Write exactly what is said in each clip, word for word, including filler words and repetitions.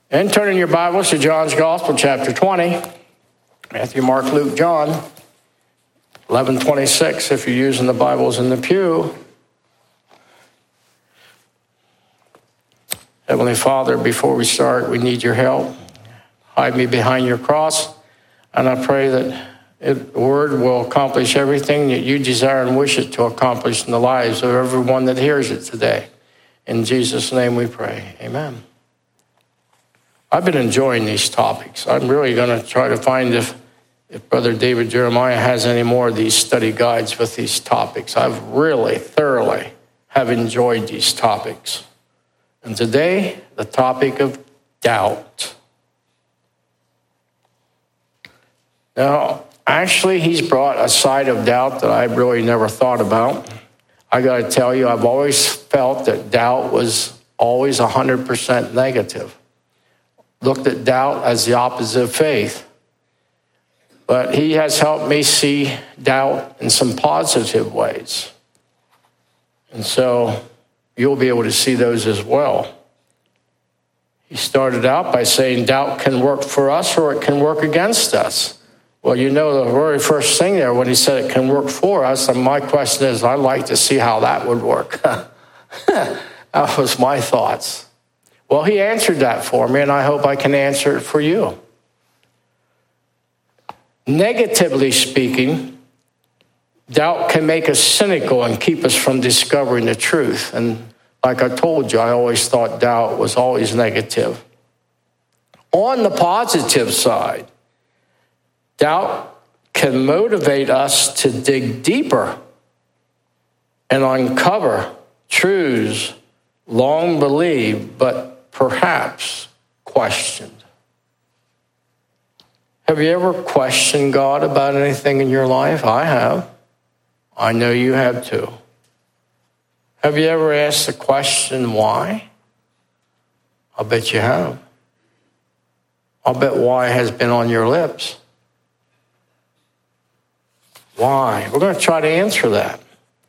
And turn in your Bibles to John's Gospel, chapter twenty. Matthew, Mark, Luke, John. eleven twenty-six, if you're using the Bibles in the pew. Heavenly Father, before we start, we need your help. Hide me behind your cross. And I pray that it, the word will accomplish everything that you desire and wish it to accomplish in the lives of everyone that hears it today. In Jesus' name we pray. Amen. I've been enjoying these topics. I'm really going to try to find if, if Brother David Jeremiah has any more of these study guides with these topics. I've really thoroughly have enjoyed these topics. And today, the topic of doubt. Now, actually, he's brought a side of doubt that I really never thought about. I got to tell you, I've always felt that doubt was always one hundred percent negative. Looked at doubt as the opposite of faith. But he has helped me see doubt in some positive ways. And so you'll be able to see those as well. He started out by saying doubt can work for us or it can work against us. Well, you know the very first thing there when he said it can work for us, and my question is, I'd like to see how that would work. That was my thoughts. Well, he answered that for me, and I hope I can answer it for you. Negatively speaking, doubt can make us cynical and keep us from discovering the truth. And like I told you, I always thought doubt was always negative. On the positive side, doubt can motivate us to dig deeper and uncover truths long believed, but perhaps questioned. Have you ever questioned God about anything in your life? I have. I know you have too. Have you ever asked the question, why? I'll bet you have. I'll bet why has been on your lips. Why? We're going to try to answer that.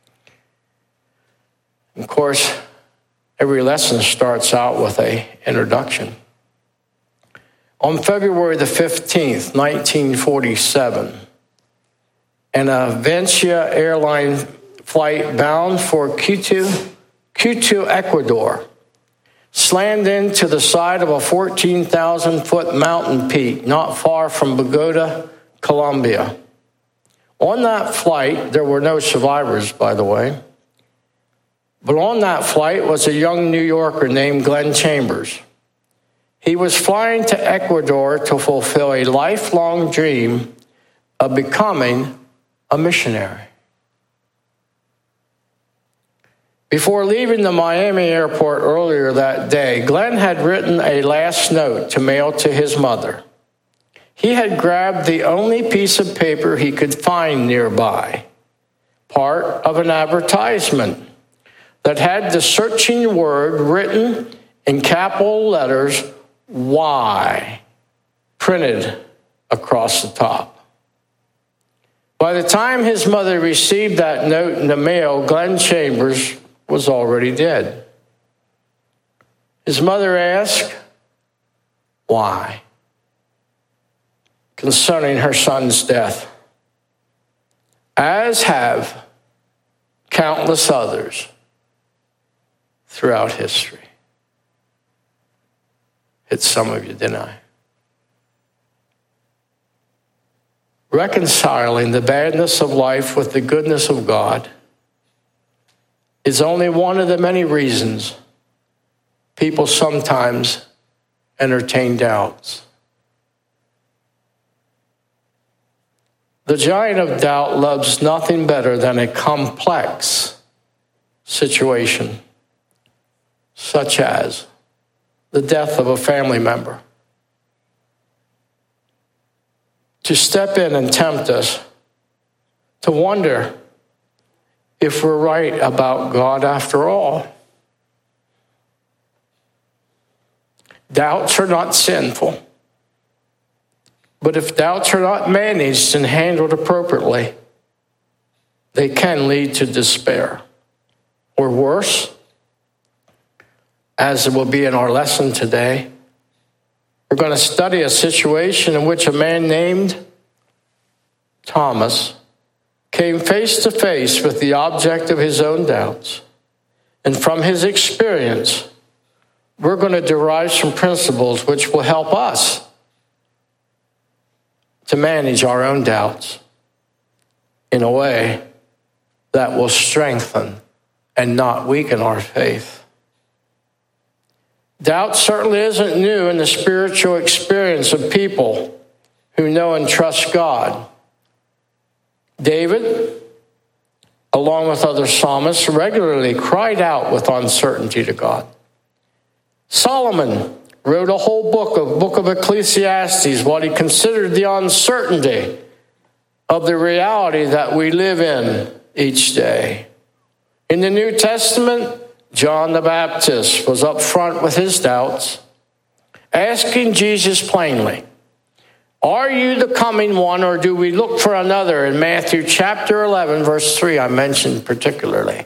Of course, every lesson starts out with an introduction. On February the fifteenth, nineteen forty-seven, an Avianca airline flight bound for Quito, Quito, Ecuador, slammed into the side of a fourteen thousand foot mountain peak not far from Bogota, Colombia. On that flight, there were no survivors, by the way. But on that flight was a young New Yorker named Glenn Chambers. He was flying to Ecuador to fulfill a lifelong dream of becoming a missionary. Before leaving the Miami airport earlier that day, Glenn had written a last note to mail to his mother. He had grabbed the only piece of paper he could find nearby, part of an advertisement that had the searching word written in capital letters, why, printed across the top. By the time his mother received that note in the mail, Glenn Chambers was already dead. His mother asked, why? Concerning her son's death, as have countless others throughout history. Hit some of you, didn't I? Reconciling the badness of life with the goodness of God is only one of the many reasons people sometimes entertain doubts. The giant of doubt loves nothing better than a complex situation, such as the death of a family member, to step in and tempt us to wonder if we're right about God after all. Doubts are not sinful. But if doubts are not managed and handled appropriately, they can lead to despair. Or worse, as it will be in our lesson today, We're going to study a situation in which a man named Thomas came face to face with the object of his own doubts. And from his experience, we're going to derive some principles which will help us to manage our own doubts in a way that will strengthen and not weaken our faith. Doubt certainly isn't new in the spiritual experience of people who know and trust God. David, along with other psalmists, regularly cried out with uncertainty to God. Solomon wrote a whole book, a book of Ecclesiastes, what he considered the uncertainty of the reality that we live in each day. In the New Testament, John the Baptist was up front with his doubts, asking Jesus plainly, "Are you the coming one, or do we look for another?" In Matthew chapter eleven, verse three, I mentioned particularly.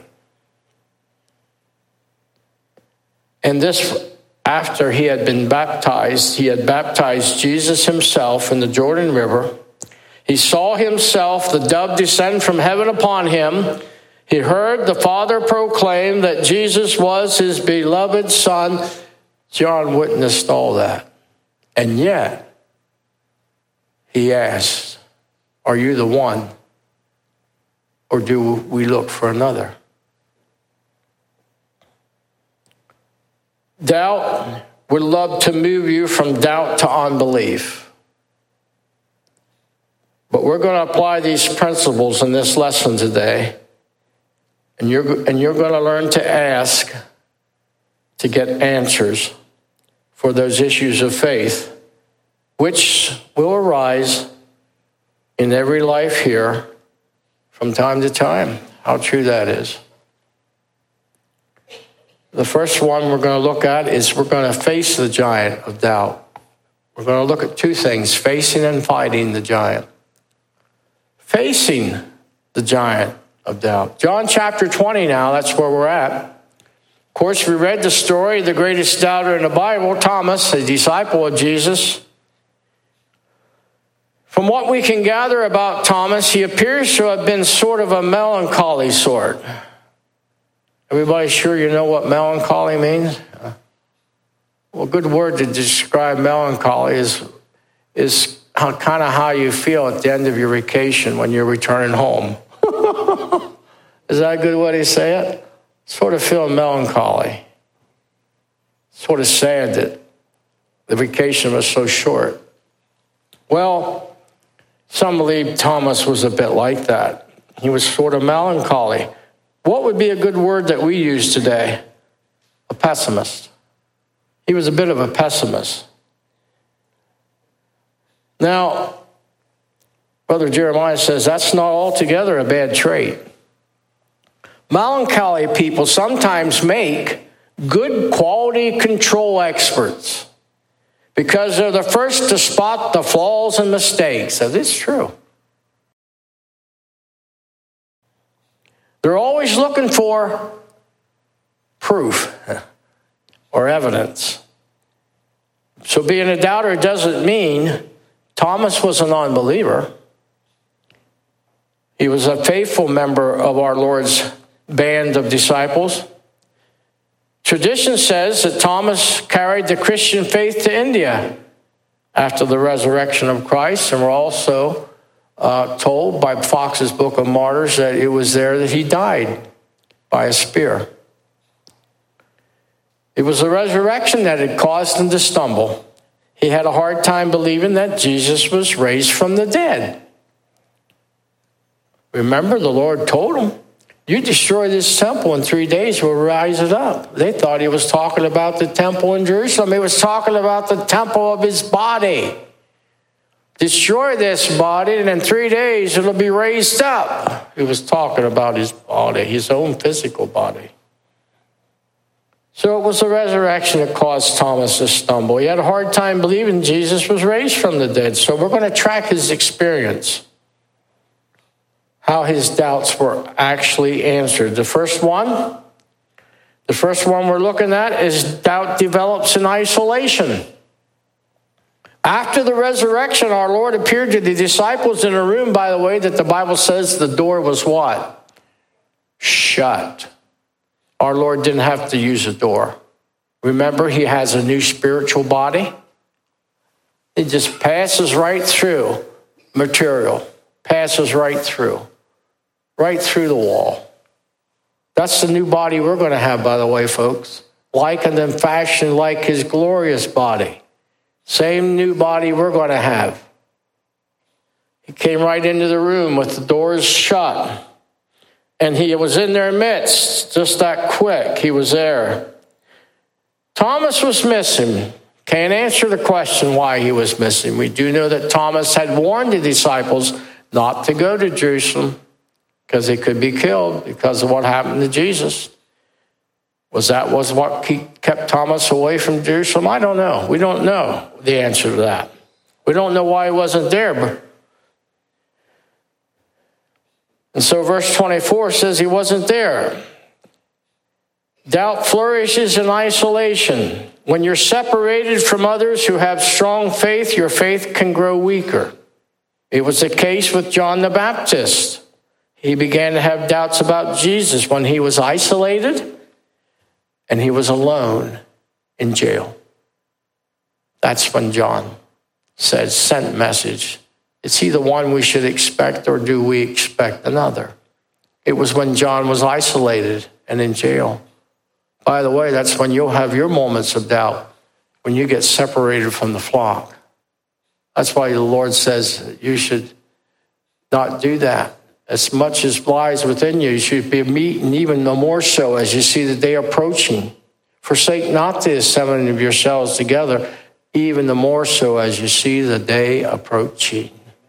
And this, after he had been baptized, he had baptized Jesus himself in the Jordan River. He saw himself, the dove descend from heaven upon him. He heard the Father proclaim that Jesus was his beloved Son. John witnessed all that. And yet, he asked, "Are you the one, or do we look for another?" Doubt would love to move you from doubt to unbelief. But we're going to apply these principles in this lesson today. And you're, and you're going to learn to ask to get answers for those issues of faith, which will arise in every life here from time to time. How true that is. The first one we're going to look at is we're going to face the giant of doubt. We're going to look at two things, facing and fighting the giant. Facing the giant of doubt. John chapter twenty now, that's where we're at. Of course, we read the story of the greatest doubter in the Bible, Thomas, a disciple of Jesus. From what we can gather about Thomas, he appears to have been sort of a melancholy sort. Everybody sure you know what melancholy means? Well, a good word to describe melancholy is, is how, kind of how you feel at the end of your vacation when you're returning home. Is that a good way to say it? Sort of feel melancholy. Sort of sad that the vacation was so short. Well, some believe Thomas was a bit like that. He was sort of melancholy. What would be a good word that we use today? A pessimist. He was a bit of a pessimist. Now, Brother Jeremiah says that's not altogether a bad trait. Melancholy people sometimes make good quality control experts because they're the first to spot the flaws and mistakes. That is true. They're always looking for proof or evidence. So being a doubter doesn't mean Thomas was an unbeliever. He was a faithful member of our Lord's band of disciples. Tradition says that Thomas carried the Christian faith to India after the resurrection of Christ, and we're also uh, told by Fox's Book of Martyrs that it was there that he died by a spear. It was the resurrection that had caused him to stumble. He had a hard time believing that Jesus was raised from the dead. Remember, the Lord told him, "You destroy this temple in three days, we'll rise it up." They thought he was talking about the temple in Jerusalem. He was talking about the temple of his body. Destroy this body, and in three days it'll be raised up. He was talking about his body, his own physical body. So it was the resurrection that caused Thomas to stumble. He had a hard time believing Jesus was raised from the dead. So we're going to track his experience, how his doubts were actually answered. The first one, the first one we're looking at is doubt develops in isolation. After the resurrection, our Lord appeared to the disciples in a room, by the way, that the Bible says the door was what? Shut. Our Lord didn't have to use a door. Remember, he has a new spiritual body. It just passes right through material, passes right through, right through the wall. That's the new body we're going to have, by the way, folks. Likened and fashioned like his glorious body. Same new body we're going to have. He came right into the room with the doors shut. And he was in their midst, just that quick. He was there. Thomas was missing. Can't answer the question why he was missing. We do know that Thomas had warned the disciples not to go to Jerusalem because he could be killed because of what happened to Jesus. Was that was what kept Thomas away from Jerusalem? I don't know. We don't know the answer to that. We don't know why he wasn't there. And so verse twenty-four says he wasn't there. Doubt flourishes in isolation. When you're separated from others who have strong faith, your faith can grow weaker. It was the case with John the Baptist. He began to have doubts about Jesus when he was isolated and he was alone in jail. That's when John said, sent message. Is he the one we should expect, or do we expect another? It was when John was isolated and in jail. By the way, that's when you'll have your moments of doubt, when you get separated from the flock. That's why the Lord says you should not do that. As much as lies within you, you should be meeting even the more so as you see the day approaching. Forsake not the assembling of yourselves together, even the more so as you see the day approaching.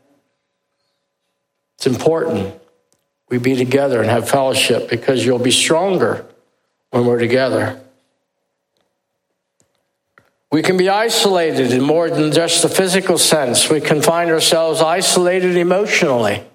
It's important we be together and have fellowship, because you'll be stronger when we're together. We can be isolated in more than just the physical sense. We can find ourselves isolated emotionally.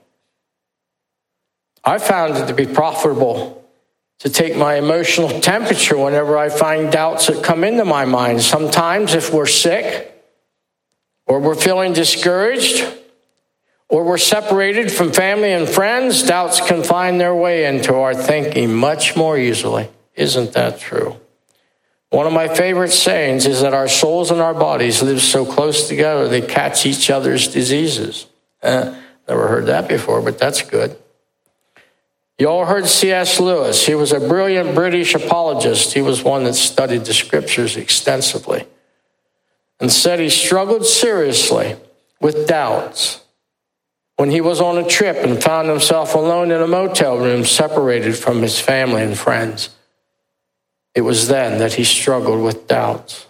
I found it to be profitable to take my emotional temperature whenever I find doubts that come into my mind. Sometimes if we're sick, or we're feeling discouraged, or we're separated from family and friends, doubts can find their way into our thinking much more easily. Isn't that true? One of my favorite sayings is that our souls and our bodies live so close together they catch each other's diseases. Eh, never heard that before, but that's good. You all heard C S Lewis. He was a brilliant British apologist. He was one that studied the scriptures extensively and said he struggled seriously with doubts when he was on a trip and found himself alone in a motel room, separated from his family and friends. It was then that he struggled with doubts.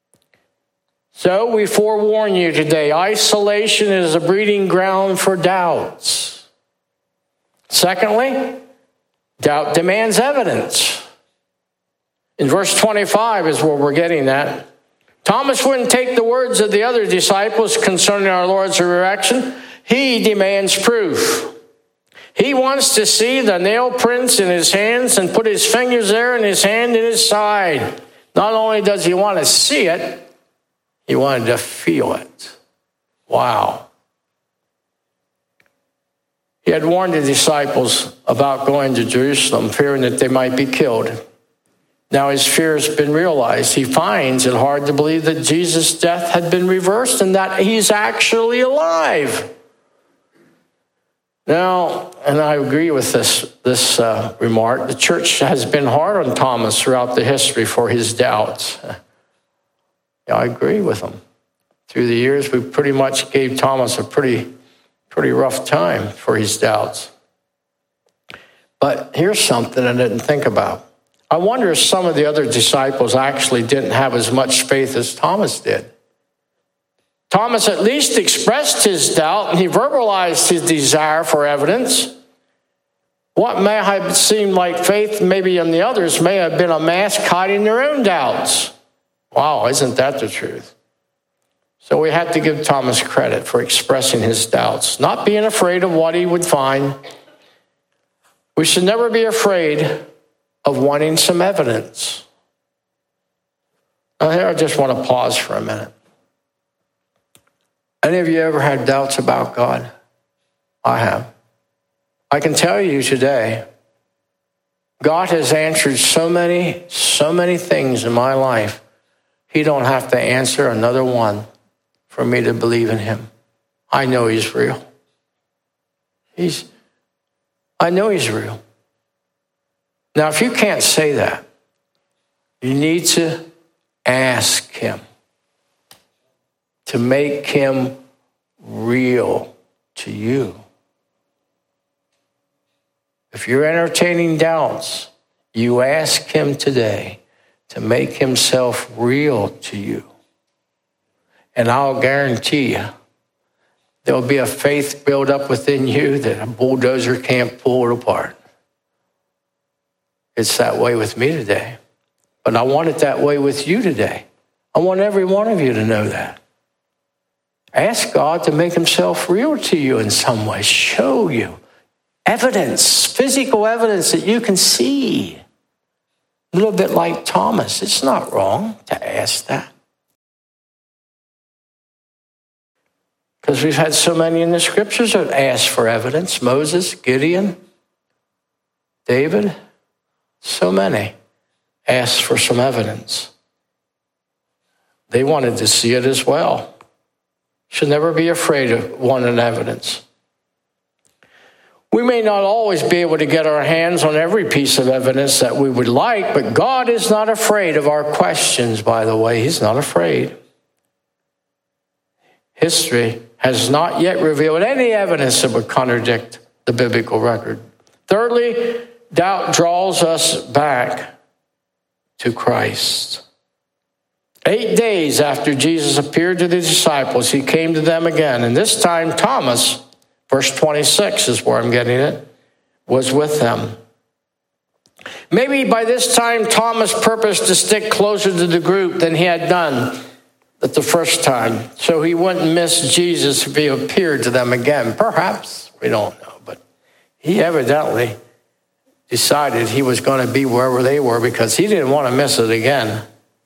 So we forewarn you today, isolation is a breeding ground for doubts. Secondly, doubt demands evidence. In verse twenty-five is where we're getting at. Thomas wouldn't take the words of the other disciples concerning our Lord's resurrection. He demands proof. He wants to see the nail prints in his hands and put his fingers there and his hand in his side. Not only does he want to see it, he wanted to feel it. Wow. He had warned the disciples about going to Jerusalem, fearing that they might be killed. Now his fear has been realized. He finds it hard to believe that Jesus' death had been reversed and that he's actually alive. Now, and I agree with this, this uh, remark, the church has been hard on Thomas throughout the history for his doubts. Yeah, I agree with him. Through the years, we pretty much gave Thomas a pretty, pretty rough time for his doubts. But here's something I didn't think about. I wonder if some of the other disciples actually didn't have as much faith as Thomas did. Thomas at least expressed his doubt, and he verbalized his desire for evidence. What may have seemed like faith maybe in the others may have been a mask hiding their own doubts. Wow, isn't that the truth? So we have to give Thomas credit for expressing his doubts, not being afraid of what he would find. We should never be afraid of wanting some evidence. Now here I just want to pause for a minute. Any of you ever had doubts about God? I have. I can tell you today, God has answered so many, so many things in my life. He don't have to answer another one for me to believe in him. I know he's real. He's, I know he's real. Now, if you can't say that, you need to ask him to make him real to you. If you're entertaining doubts, you ask him today to make himself real to you. And I'll guarantee you, there'll be a faith built up within you that a bulldozer can't pull it apart. It's that way with me today. But I want it that way with you today. I want every one of you to know that. Ask God to make himself real to you in some way. Show you evidence, physical evidence that you can see. A little bit like Thomas. It's not wrong to ask that. Because we've had so many in the scriptures that asked for evidence. Moses, Gideon, David, so many asked for some evidence. They wanted to see it as well. Should never be afraid of wanting evidence. We may not always be able to get our hands on every piece of evidence that we would like, but God is not afraid of our questions, by the way. He's not afraid. History has not yet revealed any evidence that would contradict the biblical record. Thirdly, doubt draws us back to Christ. Eight days after Jesus appeared to the disciples, he came to them again. And this time, Thomas, verse twenty-six is where I'm getting it, was with them. Maybe by this time, Thomas purposed to stick closer to the group than he had done at the first time, so he wouldn't miss Jesus if he appeared to them again. Perhaps, we don't know, but he evidently decided he was going to be wherever they were because he didn't want to miss it again.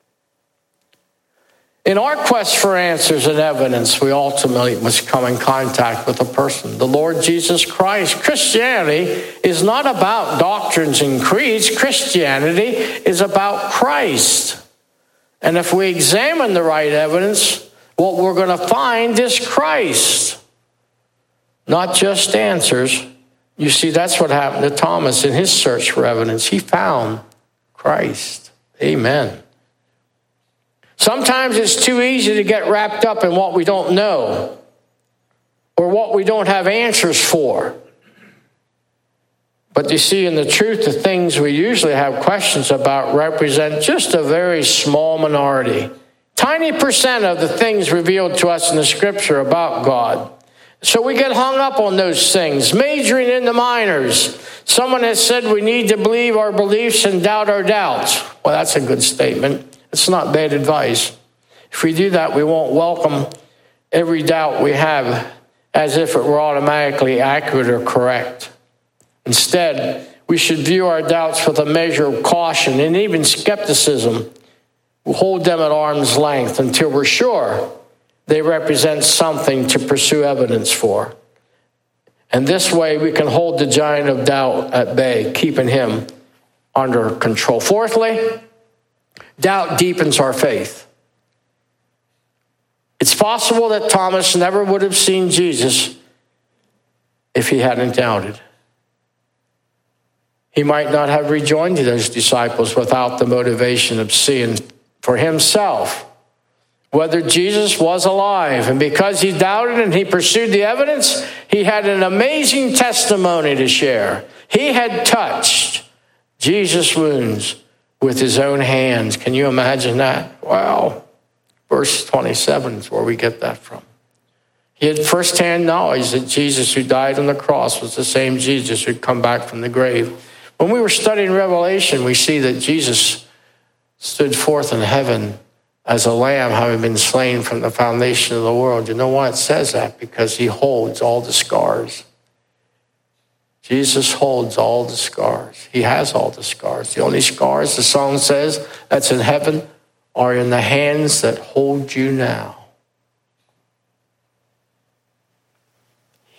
In our quest for answers and evidence, we ultimately must come in contact with a person, the Lord Jesus Christ. Christianity is not about doctrines and creeds. Christianity is about Christ. And if we examine the right evidence, what we're going to find is Christ, not just answers. You see, that's what happened to Thomas in his search for evidence. He found Christ. Amen. Sometimes it's too easy to get wrapped up in what we don't know or what we don't have answers for. But you see, in the truth, the things we usually have questions about represent just a very small minority. Tiny percent of the things revealed to us in the scripture about God. So we get hung up on those things, majoring in the minors. Someone has said we need to believe our beliefs and doubt our doubts. Well, that's a good statement. It's not bad advice. If we do that, we won't welcome every doubt we have as if it were automatically accurate or correct. Instead, we should view our doubts with a measure of caution and even skepticism. We'll hold them at arm's length until we're sure they represent something to pursue evidence for. And this way, we can hold the giant of doubt at bay, keeping him under control. Fourthly, doubt deepens our faith. It's possible that Thomas never would have seen Jesus if he hadn't doubted. He might not have rejoined those disciples without the motivation of seeing for himself whether Jesus was alive. And because he doubted and he pursued the evidence, he had an amazing testimony to share. He had touched Jesus' wounds with his own hands. Can you imagine that? Wow. Verse twenty-seven is where we get that from. He had firsthand knowledge that Jesus who died on the cross was the same Jesus who'd come back from the grave. When we were studying Revelation, we see that Jesus stood forth in heaven as a lamb having been slain from the foundation of the world. You know why it says that? Because he holds all the scars. Jesus holds all the scars. He has all the scars. The only scars, the song says, that's in heaven are in the hands that hold you now.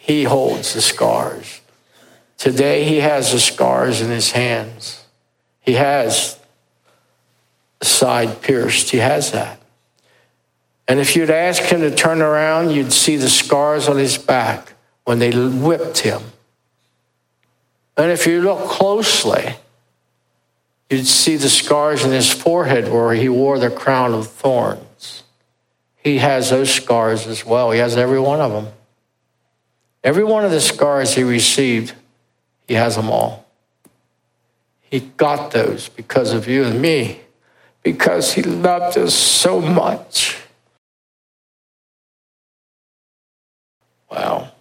he holds the scars. Today, he has the scars in his hands. He has the side pierced. He has that. And if you'd ask him to turn around, you'd see the scars on his back when they whipped him. And if you look closely, you'd see the scars in his forehead where he wore the crown of thorns. He has those scars as well. He has every one of them. Every one of the scars he received, he has them all. He got those because of you and me, because he loved us so much. Wow.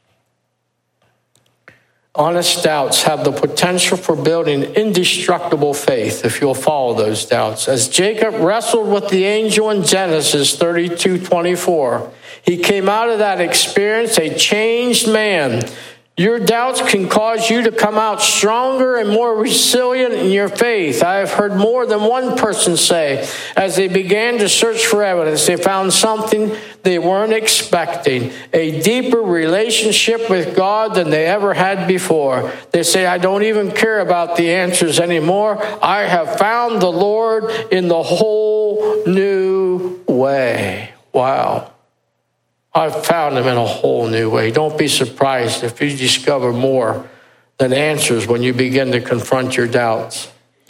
Honest doubts have the potential for building indestructible faith if you'll follow those doubts. As Jacob wrestled with the angel in Genesis thirty-two twenty-four, he came out of that experience a changed man. Your doubts can cause you to come out stronger and more resilient in your faith. I have heard more than one person say, as they began to search for evidence, they found something they weren't expecting, a deeper relationship with God than they ever had before. They say, I don't even care about the answers anymore. I have found the Lord in the whole new way. Wow. I've found him in a whole new way. Don't be surprised if you discover more than answers when you begin to confront your doubts.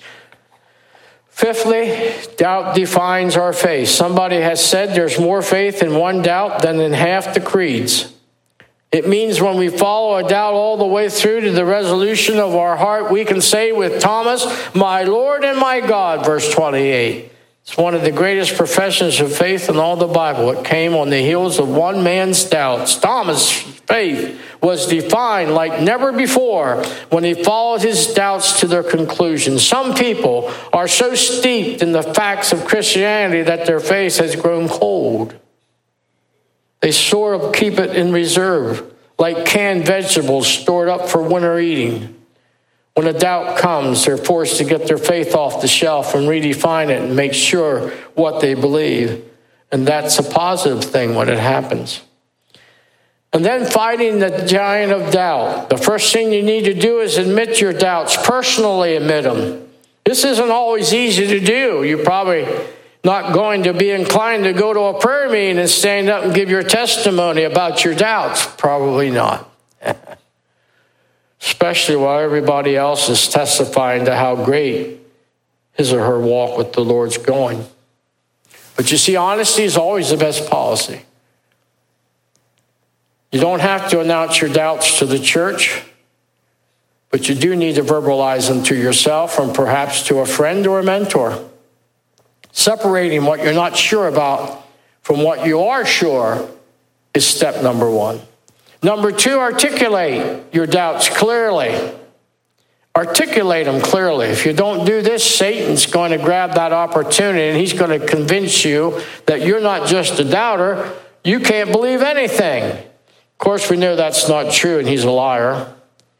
Fifthly, doubt defines our faith. Somebody has said there's more faith in one doubt than in half the creeds. It means when we follow a doubt all the way through to the resolution of our heart, we can say with Thomas, my Lord and my God, verse twenty-eight. It's one of the greatest professions of faith in all the Bible. It came on the heels of one man's doubts. Thomas' faith was defined like never before when he followed his doubts to their conclusion. Some people are so steeped in the facts of Christianity that their faith has grown cold. They sort of keep it in reserve, like canned vegetables stored up for winter eating. When a doubt comes, they're forced to get their faith off the shelf and redefine it and make sure what they believe. And that's a positive thing when it happens. And then fighting the giant of doubt. The first thing you need to do is admit your doubts, personally admit them. This isn't always easy to do. You're probably not going to be inclined to go to a prayer meeting and stand up and give your testimony about your doubts. Probably not. Especially while everybody else is testifying to how great his or her walk with the Lord's going. But you see, honesty is always the best policy. You don't have to announce your doubts to the church, but you do need to verbalize them to yourself and perhaps to a friend or a mentor. Separating what you're not sure about from what you are sure is step number one. Number two, articulate your doubts clearly. Articulate them clearly. If you don't do this, Satan's going to grab that opportunity and he's going to convince you that you're not just a doubter, you can't believe anything. Of course, we know that's not true and he's a liar.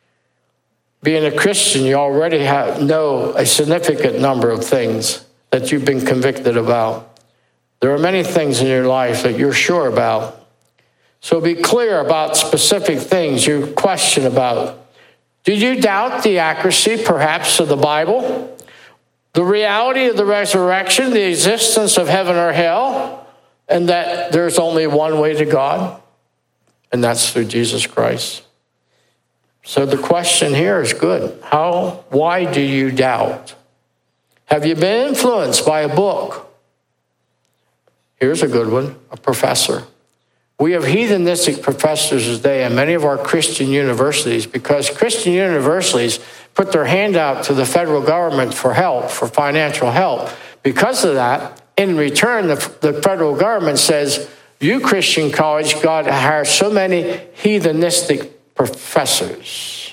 Being a Christian, you already have, know a significant number of things that you've been convicted about. There are many things in your life that you're sure about. So be clear about specific things you question about. Do you doubt the accuracy, perhaps, of the Bible? The reality of the resurrection, the existence of heaven or hell, and that there's only one way to God, and that's through Jesus Christ. So the question here is good. How, why do you doubt? Have you been influenced by a book? Here's a good one, a professor. We have heathenistic professors today in many of our Christian universities because Christian universities put their hand out to the federal government for help, for financial help. Because of that, in return, the, the federal government says, you Christian college got to hire so many heathenistic professors.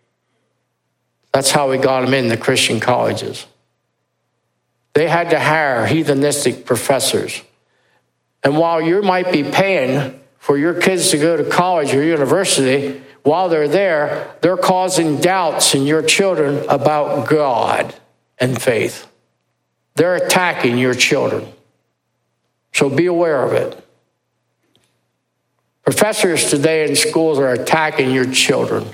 That's how we got them in the Christian colleges. They had to hire heathenistic professors. And while you might be paying for your kids to go to college or university, while they're there, they're causing doubts in your children about God and faith. They're attacking your children. So be aware of it. professors today in schools are attacking your children,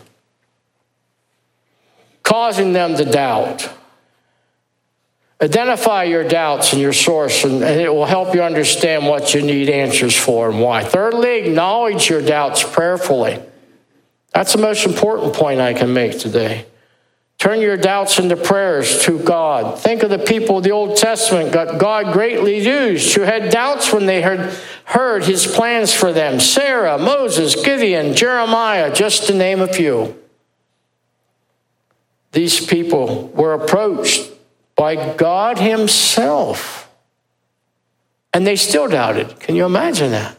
causing them to doubt. Identify your doubts and your source, and it will help you understand what you need answers for and why. Thirdly, acknowledge your doubts prayerfully. That's the most important point I can make today. Turn your doubts into prayers to God. Think of the people of the Old Testament that God greatly used, who had doubts when they heard, heard his plans for them. Sarah, Moses, Gideon, Jeremiah, just to name a few. These people were approached by God himself, and they still doubted. Can you imagine that?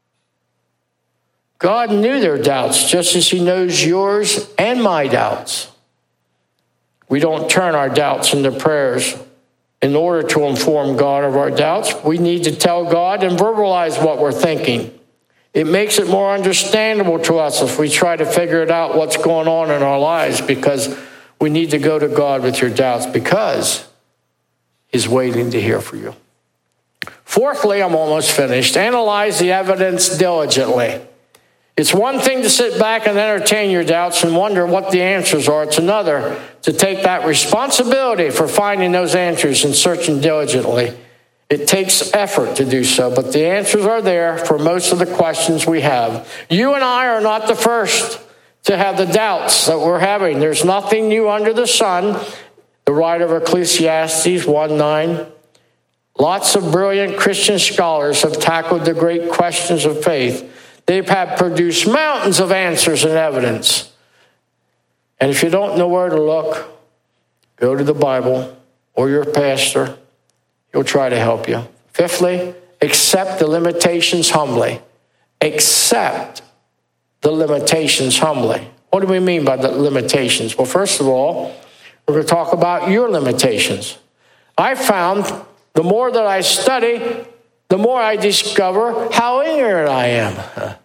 God knew their doubts just as he knows yours and my doubts. We don't turn our doubts into prayers in order to inform God of our doubts. We need to tell God and verbalize what we're thinking. It makes it more understandable to us if we try to figure it out what's going on in our lives, because we need to go to God with your doubts, because he's waiting to hear from you. Fourthly, I'm almost finished. Analyze the evidence diligently. It's one thing to sit back and entertain your doubts and wonder what the answers are. It's another to take that responsibility for finding those answers and searching diligently. It takes effort to do so, but the answers are there for most of the questions we have. You and I are not the first to have the doubts that we're having. There's nothing new under the sun. The writer of Ecclesiastes one nine. Lots of brilliant Christian scholars have tackled the great questions of faith. They've had produced mountains of answers and evidence. And if you don't know where to look, go to the Bible or your pastor. He'll try to help you. Fifthly, accept the limitations humbly. Accept the limitations humbly. What do we mean by the limitations? Well, first of all, we're going to talk about your limitations. I found the more that I study, the more I discover how ignorant I am.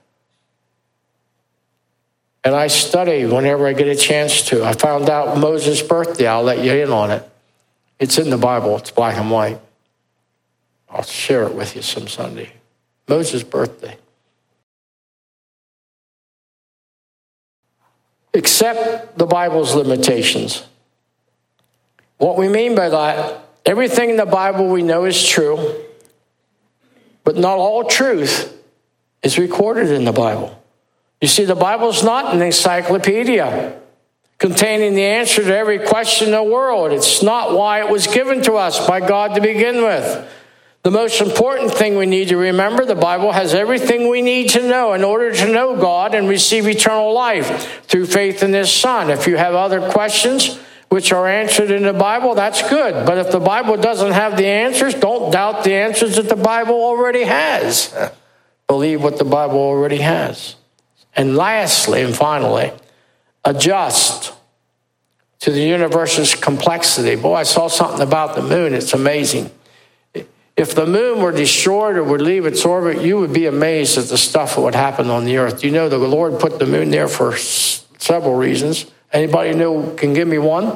And I study whenever I get a chance to. I found out Moses' birthday. I'll let you in on it. It's in the Bible. It's black and white. I'll share it with you some Sunday. Moses' birthday. Accept the Bible's limitations. What we mean by that, everything in the Bible we know is true, but not all truth is recorded in the Bible. You see, the Bible's not an encyclopedia containing the answer to every question in the world. It's not why it was given to us by God to begin with. The most important thing we need to remember, the Bible has everything we need to know in order to know God and receive eternal life through faith in his Son. If you have other questions which are answered in the Bible, that's good. But if the Bible doesn't have the answers, don't doubt the answers that the Bible already has. Believe what the Bible already has. And lastly and finally, adjust to the universe's complexity. Boy, I saw something about the moon. It's amazing. If the moon were destroyed or would leave its orbit, you would be amazed at the stuff that would happen on the earth. You know the Lord put the moon there for s- several reasons. Anybody know can give me one?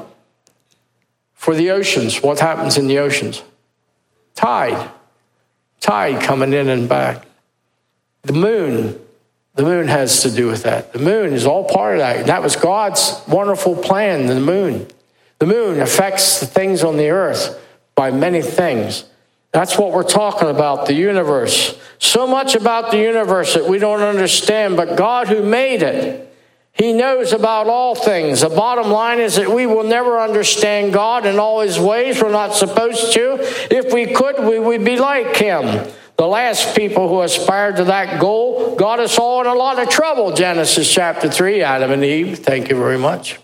For the oceans. What happens in the oceans? Tide. Tide coming in and back. The moon. The moon has to do with that. The moon is all part of that. That was God's wonderful plan, the moon. The moon affects the things on the earth by many things. That's what we're talking about, the universe. So much about the universe that we don't understand, but God who made it, he knows about all things. The bottom line is that we will never understand God in all his ways. We're not supposed to. If we could, we would be like him. The last people who aspired to that goal got us all in a lot of trouble. Genesis chapter three, Adam and Eve. Thank you very much.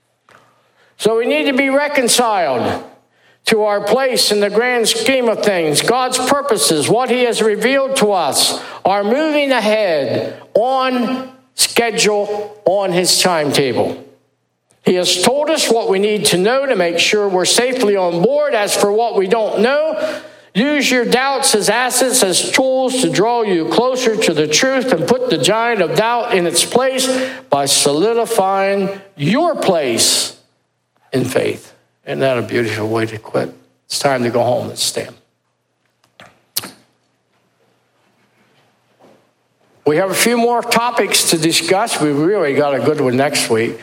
So we need to be reconciled to our place in the grand scheme of things. God's purposes, what he has revealed to us, are moving ahead on schedule, on his timetable. He has told us what we need to know to make sure we're safely on board. As for what we don't know, use your doubts as assets, as tools to draw you closer to the truth and put the giant of doubt in its place by solidifying your place in faith. Isn't that a beautiful way to quit? It's time to go home. Let's stand. We have a few more topics to discuss. We really got a good one next week.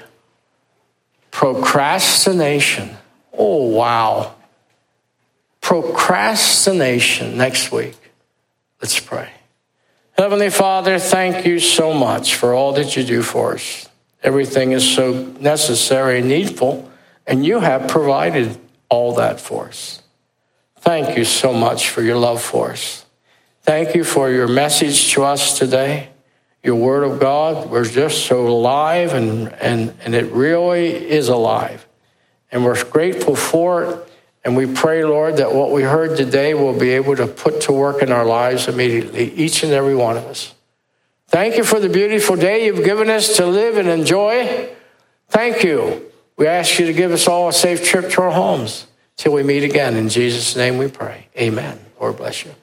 Procrastination. Oh, wow. Procrastination next week. Let's pray. Heavenly Father, thank you so much for all that you do for us. Everything is so necessary and needful, and you have provided all that for us. Thank you so much for your love for us. Thank you for your message to us today. Your word of God, we're just so alive, and, and, and it really is alive. And we're grateful for it. And we pray, Lord, that what we heard today will be able to put to work in our lives immediately, each and every one of us. Thank you for the beautiful day you've given us to live and enjoy. Thank you. We ask you to give us all a safe trip to our homes till we meet again. In Jesus' name we pray. Amen. Lord bless you.